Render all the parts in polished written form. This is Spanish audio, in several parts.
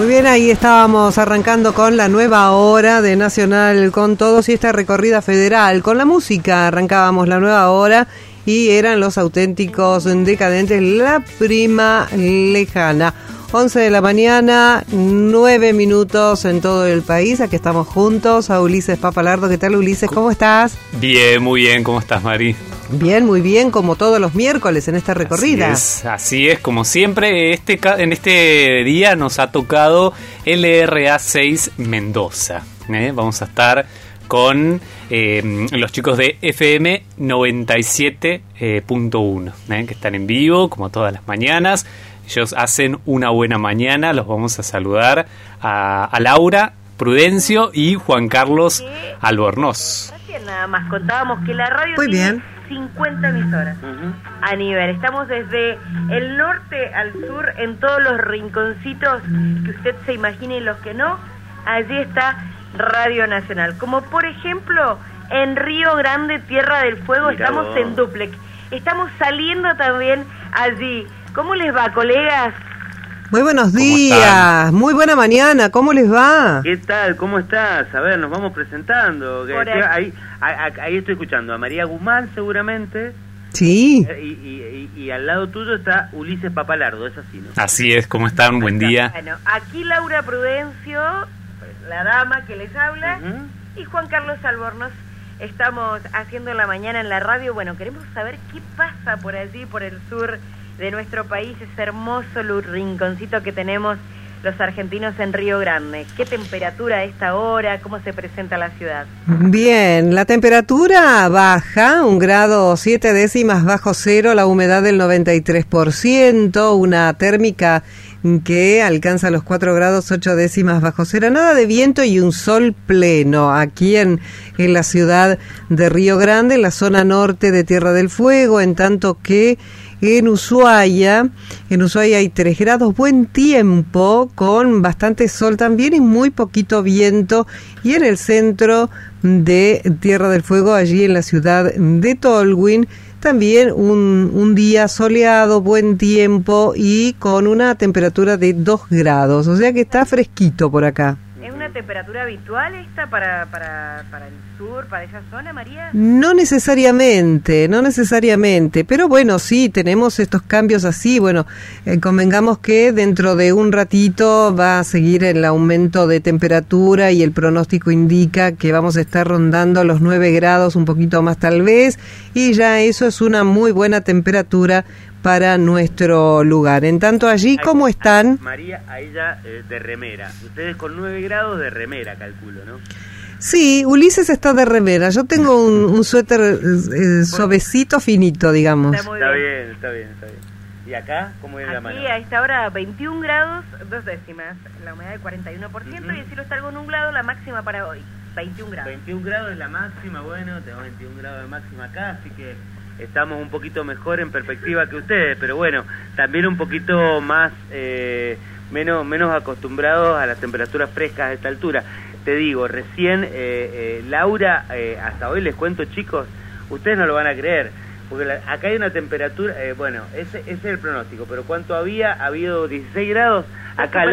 Muy bien, ahí estábamos arrancando con la nueva hora de Nacional con Todos y esta recorrida federal. Con la música arrancábamos la nueva hora y eran Los Auténticos Decadentes, La Prima Lejana. 11 de la mañana, 9 minutos en todo el país. Aquí estamos juntos a Ulises Papalardo. ¿Qué tal, Ulises? ¿Cómo estás? Bien, muy bien. ¿Cómo estás, Mari? Bien, muy bien, como todos los miércoles en esta recorrida. Así es, como siempre, en este día nos ha tocado LRA 6 Mendoza. Vamos a estar con los chicos de FM 97.1, que están en vivo, como todas las mañanas. Ellos hacen una buena mañana. Los vamos a saludar a Laura Prudencio y Juan Carlos Albornoz. Recién nada más contábamos que la radio muy tiene bien. 50 emisoras a nivel. Estamos desde el norte al sur, en todos los rinconcitos que usted se imagine y los que no. Allí está Radio Nacional. Como por ejemplo en Río Grande, Tierra del Fuego. Mirá, estamos vos. En dúplex. Estamos saliendo también allí. ¿Cómo les va, colegas? Muy buenos días, muy buena mañana, ¿cómo les va? ¿Qué tal? ¿Cómo estás? A ver, nos vamos presentando. Ahí estoy escuchando a María Guzmán, seguramente. Sí. Y al lado tuyo está Ulises Papalardo, es así, ¿no? Así es, ¿cómo están? Buen día. Bueno, aquí Laura Prudencio, la dama que les habla, y Juan Carlos Albornoz. Estamos haciendo la mañana en la radio. Bueno, queremos saber qué pasa por allí, por el sur de nuestro país, ese hermoso rinconcito que tenemos los argentinos en Río Grande. ¿Qué temperatura a esta hora? ¿Cómo se presenta la ciudad? Bien, la temperatura baja, 1 grado 7 décimas bajo cero, la humedad del 93%, una térmica que alcanza los 4 grados 8 décimas bajo cero, nada de viento y un sol pleno aquí en la ciudad de Río Grande, en la zona norte de Tierra del Fuego, en tanto que en Ushuaia hay 3 grados, buen tiempo, con bastante sol también y muy poquito viento, y en el centro de Tierra del Fuego, allí en la ciudad de Tolwyn, también un día soleado, buen tiempo y con una temperatura de 2 grados, o sea que está fresquito por acá. ¿Es una temperatura habitual esta para el sur, para esa zona, María? No necesariamente, pero bueno, sí, tenemos estos cambios así. Bueno, convengamos que dentro de un ratito va a seguir el aumento de temperatura y el pronóstico indica que vamos a estar rondando los 9 grados, un poquito más tal vez, y ya eso es una muy buena temperatura para nuestro lugar. En tanto allí, ¿cómo están? María, ahí ya de remera. Ustedes con 9 grados de remera, calculo, ¿no? Sí, Ulises está de remera. Yo tengo un suéter suavecito, finito, digamos. Está bien. ¿Y acá? ¿Cómo es la mano? Aquí a esta hora 21 grados, 2 décimas. La humedad del 41% y el cielo está algo nublado, la máxima para hoy, 21 grados. 21 grados es la máxima, bueno, tenemos 21 grados de máxima acá, así que estamos un poquito mejor en perspectiva que ustedes, pero bueno, también un poquito más, menos acostumbrados a las temperaturas frescas a esta altura. Te digo, recién Laura, hasta hoy les cuento, chicos, ustedes no lo van a creer, porque acá hay una temperatura, bueno, ese es el pronóstico, pero ¿cuánto había? Ha habido 16 grados. Acá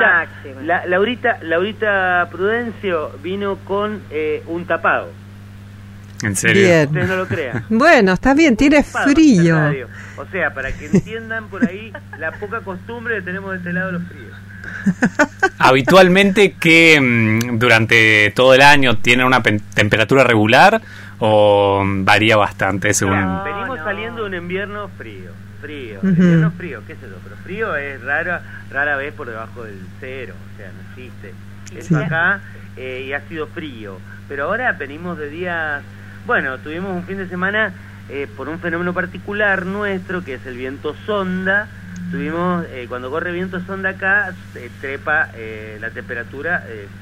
Laurita Prudencio vino con un tapado. ¿En serio? Bien. Ustedes no lo crean. Bueno, está bien, tiene frío. O sea, para que entiendan por ahí la poca costumbre que tenemos de este lado de los fríos. Habitualmente, que durante todo el año tienen una temperatura regular o varía bastante según... Venimos saliendo de un invierno frío. Invierno frío, qué sé yo, pero frío es rara vez por debajo del 0, o sea, no existe. Eso acá y ha sido frío. Pero ahora venimos de días... Bueno, tuvimos un fin de semana por un fenómeno particular nuestro, que es el viento sonda. Tuvimos, cuando corre viento sonda acá, trepa la temperatura,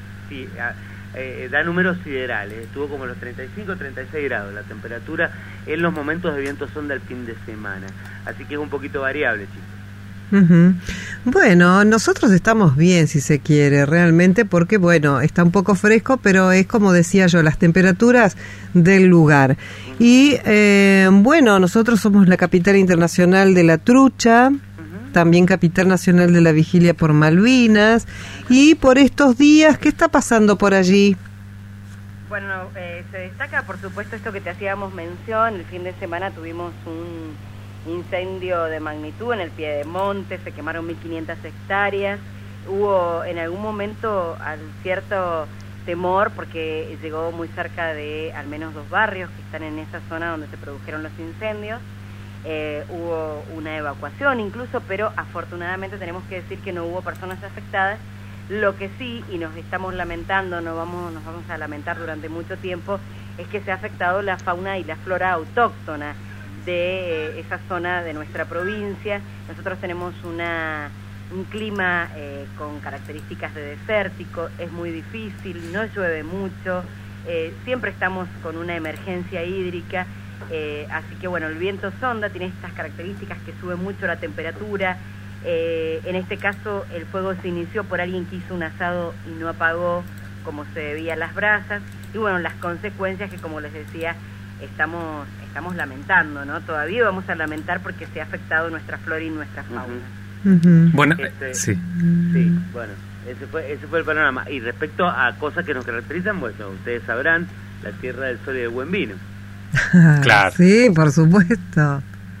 da números siderales. Estuvo como los 35, 36 grados la temperatura en los momentos de viento sonda el fin de semana. Así que es un poquito variable, chicos. Bueno, nosotros estamos bien, si se quiere, realmente, porque bueno, está un poco fresco, pero es como decía yo, las temperaturas del lugar. Y bueno, nosotros somos la capital internacional de la trucha, también capital nacional de la vigilia por Malvinas. Y por estos días, ¿qué está pasando por allí? Bueno, se destaca por supuesto esto que te hacíamos mención. El fin de semana tuvimos un incendio de magnitud en el Piedemonte, se quemaron 1.500 hectáreas. Hubo en algún momento cierto temor porque llegó muy cerca de al menos 2 barrios que están en esa zona donde se produjeron los incendios. Hubo una evacuación incluso, pero afortunadamente tenemos que decir que no hubo personas afectadas. Lo que sí, y nos estamos lamentando, nos vamos a lamentar durante mucho tiempo, es que se ha afectado la fauna y la flora autóctona de esa zona de nuestra provincia. Nosotros tenemos un clima con características de desértico, es muy difícil, no llueve mucho, siempre estamos con una emergencia hídrica, así que bueno, el viento sonda tiene estas características que sube mucho la temperatura. En este caso el fuego se inició por alguien que hizo un asado y no apagó como se debía las brasas, y bueno, las consecuencias que, como les decía, estamos lamentando, ¿no? Todavía vamos a lamentar porque se ha afectado nuestra flora y nuestra fauna. Bueno, sí, bueno, ese fue el panorama. Y respecto a cosas que nos caracterizan, bueno, ustedes sabrán, la tierra del sol y del buen vino. Claro. Sí, por supuesto.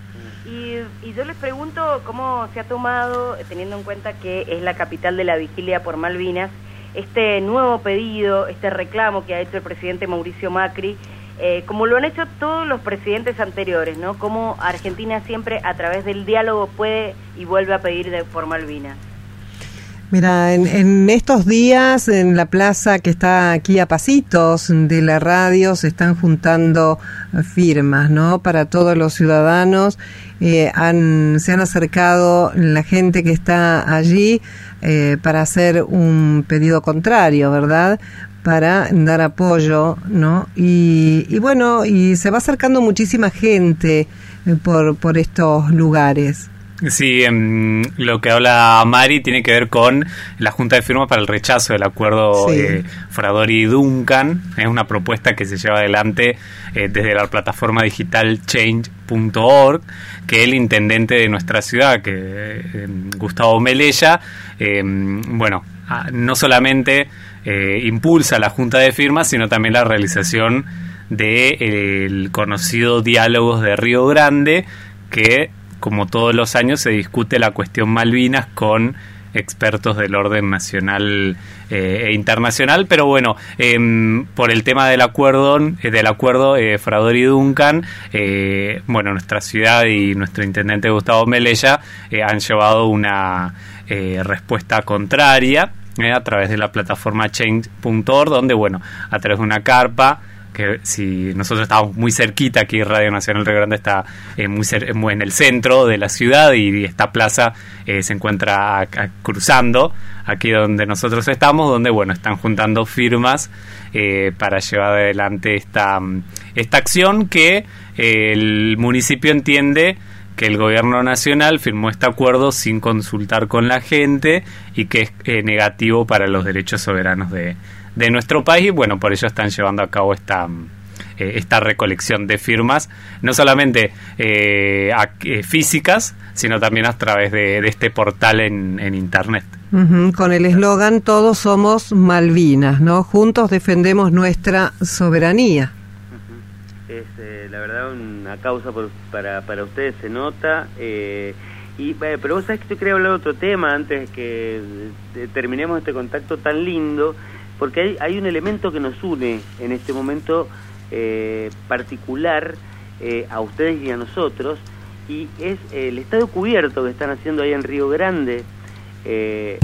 Y yo les pregunto cómo se ha tomado, teniendo en cuenta que es la capital de la vigilia por Malvinas, este nuevo pedido, este reclamo que ha hecho el presidente Mauricio Macri, como lo han hecho todos los presidentes anteriores, ¿no? Cómo Argentina siempre a través del diálogo puede y vuelve a pedir por Malvinas. Mira, en estos días en la plaza que está aquí a pasitos de la radio se están juntando firmas, ¿no? Para todos los ciudadanos. Se han acercado la gente que está allí para hacer un pedido contrario, ¿verdad? Para dar apoyo, ¿no? Y bueno, y se va acercando muchísima gente por estos lugares. Sí, lo que habla Mari tiene que ver con la Junta de Firmas para el rechazo del acuerdo Fradori-Duncan. Es una propuesta que se lleva adelante desde la plataforma digital change.org, que el intendente de nuestra ciudad, que Gustavo Melella, bueno, no solamente impulsa la Junta de Firmas, sino también la realización del conocido Diálogos de Río Grande, que como todos los años se discute la cuestión Malvinas con expertos del orden nacional e internacional, pero bueno, por el tema del acuerdo Fradori-Duncan, bueno, nuestra ciudad y nuestro intendente Gustavo Melella han llevado una respuesta contraria a través de la plataforma change.org, donde bueno, a través de una carpa, que si nosotros estamos muy cerquita, aquí Radio Nacional Río Grande está muy en el centro de la ciudad, y esta plaza se encuentra cruzando aquí donde nosotros estamos, donde bueno, están juntando firmas para llevar adelante esta acción que el municipio entiende que el gobierno nacional firmó este acuerdo sin consultar con la gente y que es negativo para los derechos soberanos de nuestro país. Bueno, por ello están llevando a cabo esta recolección de firmas, no solamente físicas, sino también a través de este portal en internet. Con el eslogan "Todos somos Malvinas", ¿no? Juntos defendemos nuestra soberanía. Es la verdad una causa para ustedes, se nota. Pero vos sabés que yo quería hablar de otro tema antes de que terminemos este contacto tan lindo, porque hay un elemento que nos une en este momento particular a ustedes y a nosotros, y es el estadio cubierto que están haciendo ahí en Río Grande. Es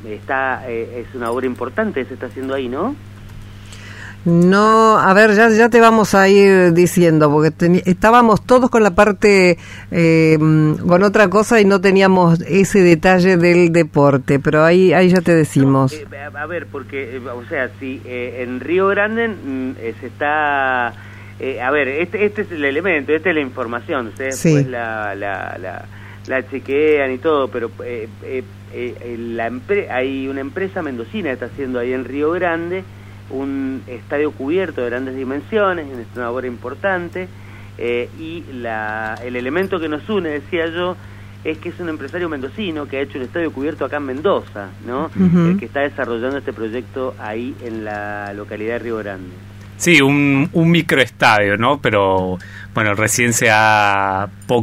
una obra importante que se está haciendo ahí, ¿no? No, a ver, ya te vamos a ir diciendo, porque estábamos todos con la parte, con otra cosa, y no teníamos ese detalle del deporte, pero ahí ya te decimos. A ver, porque, o sea, si en Río Grande se está... a ver, este es el elemento, esta es la información, ustedes sí, pues la chequean y todo, pero hay una empresa mendocina que está haciendo ahí en Río Grande un estadio cubierto de grandes dimensiones, es una obra importante, y el elemento que nos une, decía yo, es que es un empresario mendocino que ha hecho un estadio cubierto acá en Mendoza, ¿no? Uh-huh. El que está desarrollando este proyecto ahí en la localidad de Río Grande. Sí, un microestadio, ¿no? Pero bueno, recién se ha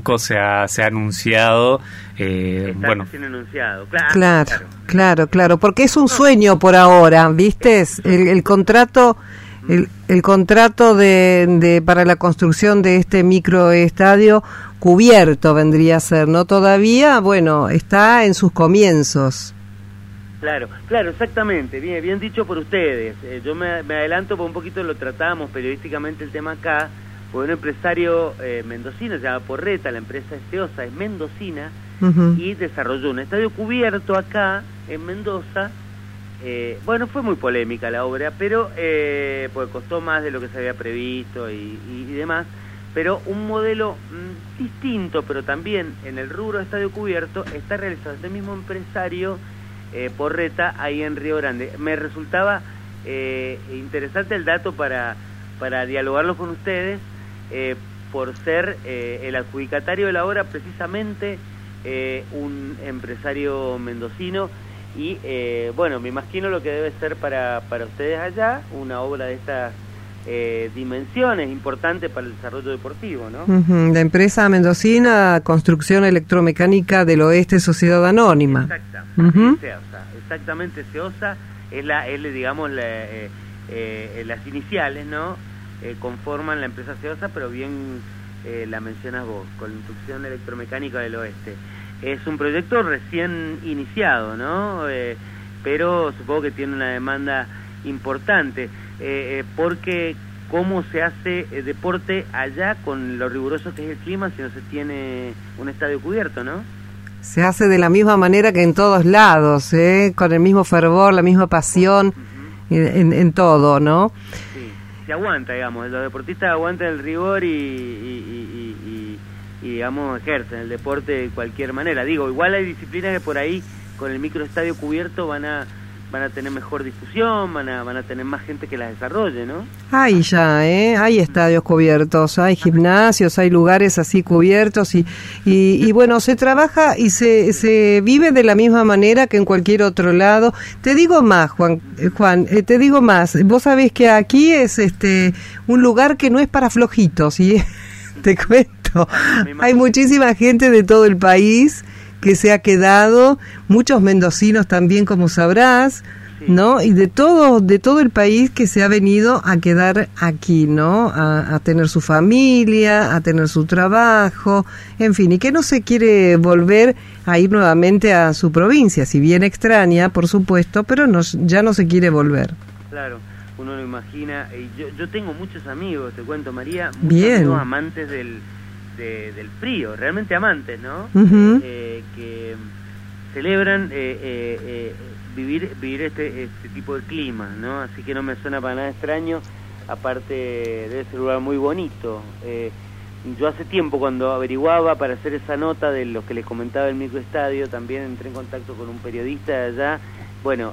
anunciado. Está Bueno, recién anunciado, claro, porque es un sueño por ahora, ¿viste? El contrato, el contrato de para la construcción de este microestadio cubierto vendría a ser, ¿no? Todavía, bueno, está en sus comienzos. Claro, exactamente, bien dicho por ustedes. Yo me adelanto por un poquito, lo tratamos periodísticamente el tema acá, porque un empresario mendocino, se llama Porreta, la empresa es Ceosa, es mendocina, uh-huh. Y desarrolló un estadio cubierto acá en Mendoza. Bueno, fue muy polémica la obra, pero pues costó más de lo que se había previsto y demás, pero un modelo distinto, pero también en el rubro de estadio cubierto está realizado este mismo empresario Porreta ahí en Río Grande. Me resultaba interesante el dato para dialogarlo con ustedes, por ser el adjudicatario de la obra precisamente un empresario mendocino y bueno, me imagino lo que debe ser para ustedes allá una obra de estas dimensiones importantes para el desarrollo deportivo, ¿no? Uh-huh. La empresa mendocina Construcción Electromecánica del Oeste, Sociedad Anónima. Uh-huh. Exactamente, Ceosa es digamos las iniciales, ¿no? Conforman la empresa Ceosa, pero bien la mencionas vos, Construcción Electromecánica del Oeste. Es un proyecto recién iniciado, ¿no? Pero supongo que tiene una demanda importante, porque ¿cómo se hace deporte allá con lo riguroso que es el clima si no se tiene un estadio cubierto, ¿no? Se hace de la misma manera que en todos lados, con el mismo fervor, la misma pasión, uh-huh. en todo, ¿no? Sí, se aguanta, digamos, los deportistas aguantan el rigor y digamos, ejercen el deporte de cualquier manera. Digo, igual hay disciplinas que por ahí, con el microestadio cubierto, van a tener mejor difusión, van a tener más gente que las desarrolle, ¿no? Hay ya, hay estadios cubiertos, hay gimnasios, hay lugares así cubiertos y bueno, se trabaja y se vive de la misma manera que en cualquier otro lado. Te digo más, Juan, te digo más. Vos sabés que aquí es un lugar que no es para flojitos, y te cuento. Hay muchísima gente de todo el país que se ha quedado, muchos mendocinos también, como sabrás, sí. ¿No? Y de todo el país que se ha venido a quedar aquí, ¿no? A tener su familia, a tener su trabajo, en fin, y que no se quiere volver a ir nuevamente a su provincia, si bien extraña, por supuesto, pero ya no se quiere volver. Claro, uno lo imagina. Yo tengo muchos amigos, te cuento, María, muchos amigos amantes del frío, realmente amantes, ¿no? Uh-huh. Que celebran vivir este tipo de clima, ¿no? Así que no me suena para nada extraño, aparte debe ser un lugar muy bonito. Yo hace tiempo, cuando averiguaba para hacer esa nota de lo que les comentaba el microestadio, también entré en contacto con un periodista de allá, bueno,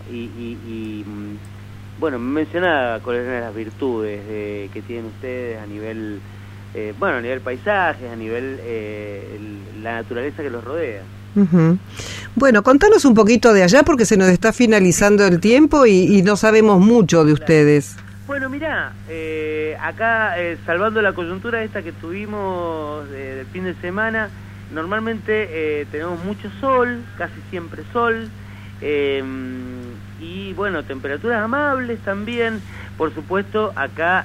bueno, me mencionaba cuáles eran las virtudes que tienen ustedes a nivel a nivel paisajes, a nivel la naturaleza que los rodea. Uh-huh. Bueno, contanos un poquito de allá, porque se nos está finalizando el tiempo y no sabemos mucho de ustedes. Bueno, mirá, acá, salvando la coyuntura esta que tuvimos del fin de semana, normalmente tenemos mucho sol, casi siempre sol, y bueno, temperaturas amables también. Por supuesto, acá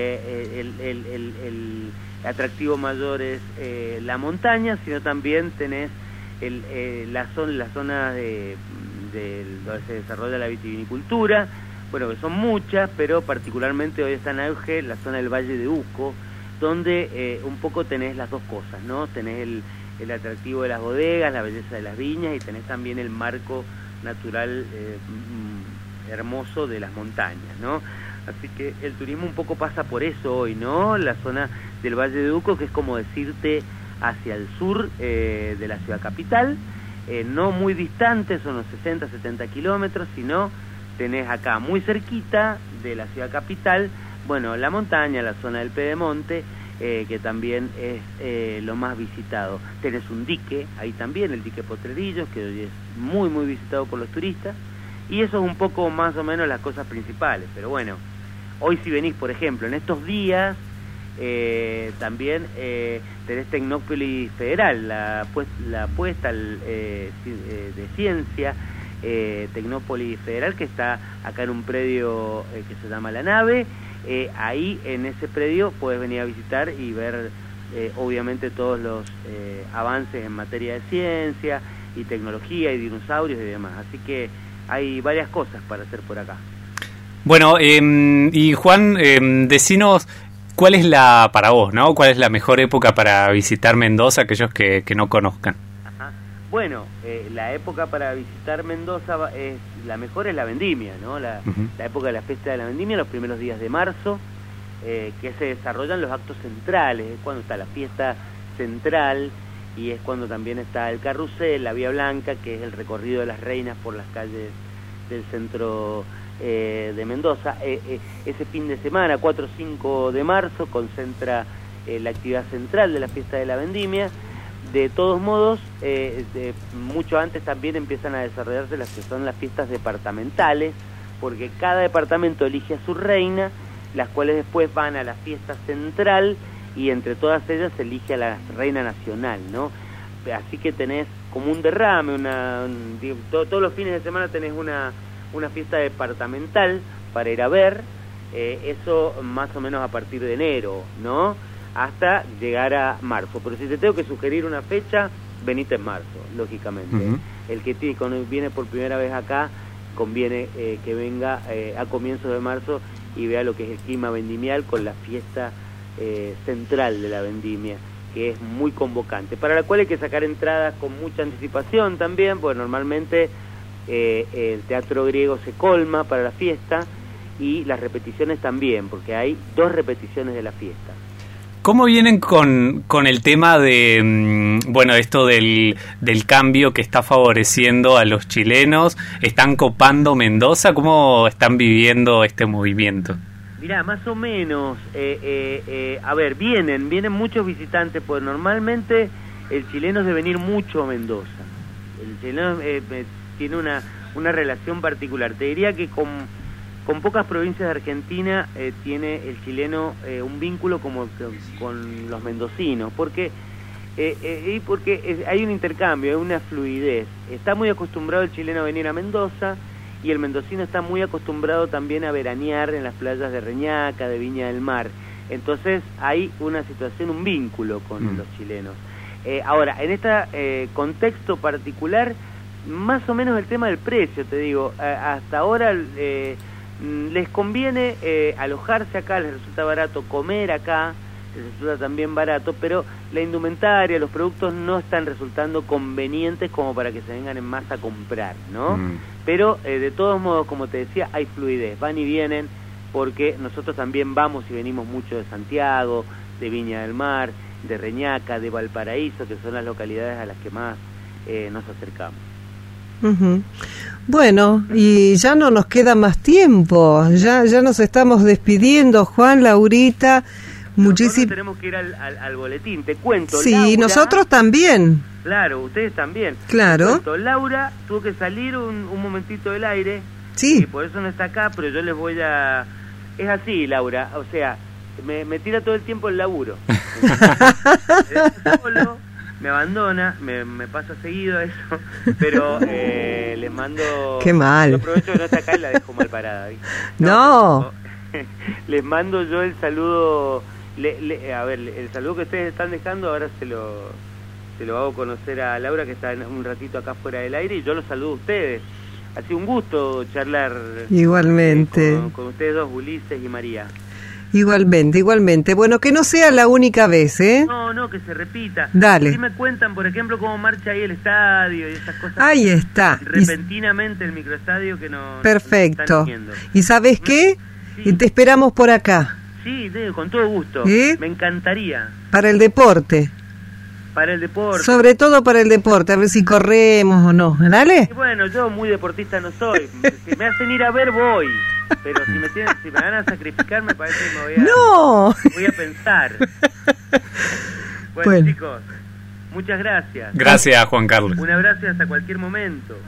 el atractivo mayor es la montaña, sino también tenés la zona donde se desarrolla la vitivinicultura, bueno, que son muchas, pero particularmente hoy está en auge la zona del Valle de Uco, donde un poco tenés las dos cosas, ¿no? Tenés el atractivo de las bodegas, la belleza de las viñas, y tenés también el marco natural hermoso de las montañas, ¿no? Así que el turismo un poco pasa por eso hoy, ¿no? La zona del Valle de Uco, que es como decirte hacia el sur de la ciudad capital, no muy distante, son unos 60, 70 kilómetros, sino tenés acá muy cerquita de la ciudad capital, bueno, la montaña, la zona del Pedemonte, que también es lo más visitado. Tenés un dique, ahí también, el dique Potrerillos, que hoy es muy, muy visitado por los turistas, y eso es un poco más o menos las cosas principales. Pero bueno, hoy si venís, por ejemplo, en estos días, también tenés Tecnópolis Federal, la apuesta de ciencia, Tecnópolis Federal, que está acá en un predio que se llama La Nave. Ahí en ese predio puedes venir a visitar y ver obviamente todos los avances en materia de ciencia y tecnología y dinosaurios y demás, así que hay varias cosas para hacer por acá. Bueno, y Juan, decinos cuál es para vos, ¿no? ¿Cuál es la mejor época para visitar Mendoza, aquellos que no conozcan? Ajá. Bueno, la época para visitar Mendoza la mejor es la vendimia, ¿no? La época de la fiesta de la vendimia, los primeros días de marzo, que se desarrollan los actos centrales, es cuando está la fiesta central y es cuando también está el carrusel, la Vía Blanca, que es el recorrido de las reinas por las calles del centro de Mendoza. Ese fin de semana, 4 o 5 de marzo, concentra la actividad central de la fiesta de la vendimia. De todos modos, mucho antes también empiezan a desarrollarse las que son las fiestas departamentales, porque cada departamento elige a su reina, las cuales después van a la fiesta central y entre todas ellas se elige a la reina nacional, ¿no? Así que tenés como un derrame, todos los fines de semana tenés una fiesta departamental para ir a ver, eso más o menos a partir de enero, ¿no? Hasta llegar a marzo. Pero si te tengo que sugerir una fecha, venite en marzo, lógicamente. El que viene por primera vez acá, conviene que venga a comienzos de marzo y vea lo que es el clima vendimial con la fiesta central de la vendimia, que es muy convocante, para la cual hay que sacar entradas con mucha anticipación también, porque normalmente el Teatro Griego se colma para la fiesta y las repeticiones también, porque hay 2 repeticiones de la fiesta. ¿Cómo vienen con el tema de, esto del cambio que está favoreciendo a los chilenos? ¿Están copando Mendoza? ¿Cómo están viviendo este movimiento? Mirá, más o menos, a ver, vienen muchos visitantes, pues normalmente el chileno es de venir mucho a Mendoza. El chileno tiene una relación particular. Te diría que con pocas provincias de Argentina tiene el chileno un vínculo como con los mendocinos, porque hay un intercambio, hay una fluidez. Está muy acostumbrado el chileno a venir a Mendoza y el mendocino está muy acostumbrado también a veranear en las playas de Reñaca, de Viña del Mar. Entonces hay una situación, un vínculo con los chilenos. Ahora, en este contexto particular, más o menos el tema del precio, te digo, hasta ahora les conviene alojarse acá, les resulta barato comer acá, les resulta también barato, pero la indumentaria, los productos no están resultando convenientes como para que se vengan en masa a comprar, ¿no? Pero de todos modos, como te decía, hay fluidez, van y vienen, porque nosotros también vamos y venimos mucho de Santiago, de Viña del Mar, de Reñaca, de Valparaíso, que son las localidades a las que más nos acercamos. Bueno, y ya no nos queda más tiempo, ya nos estamos despidiendo, Juan, Laurita, nosotros tenemos que ir al boletín, te cuento. Sí, Laura, nosotros también. Claro, ustedes también. Claro. Te cuento, Laura tuvo que salir un momentito del aire, sí. Y por eso no está acá, pero yo les voy a... Es así, Laura, o sea, me tira todo el tiempo el laburo. Solo, me abandona, me pasa seguido eso, pero les mando... Qué mal. Yo aprovecho que no está acá y la dejo mal parada, ¿viste? No. Les mando yo el saludo, a ver, el saludo que ustedes están dejando, ahora se lo hago conocer a Laura, que está un ratito acá fuera del aire, y yo los saludo a ustedes. Ha sido un gusto charlar. Igualmente. Con ustedes dos, Ulises y María. Igualmente. Bueno, que no sea la única vez, ¿eh? No, que se repita. Dale. Si me cuentan, por ejemplo, cómo marcha ahí el estadio y esas cosas. Ahí está. Repentinamente el microestadio que nos... Perfecto. Nos ¿Y sabes qué? Sí. Te esperamos por acá. Sí, con todo gusto. Me encantaría. Para el deporte. Para el deporte. Sobre todo para el deporte, a ver si corremos o no. ¿Dale? Y bueno, yo muy deportista no soy. Si me hacen ir a ver, voy. Pero si me van a sacrificar, me parece que voy a pensar. Bueno, chicos, muchas gracias. Gracias, Juan Carlos. Un abrazo y hasta cualquier momento.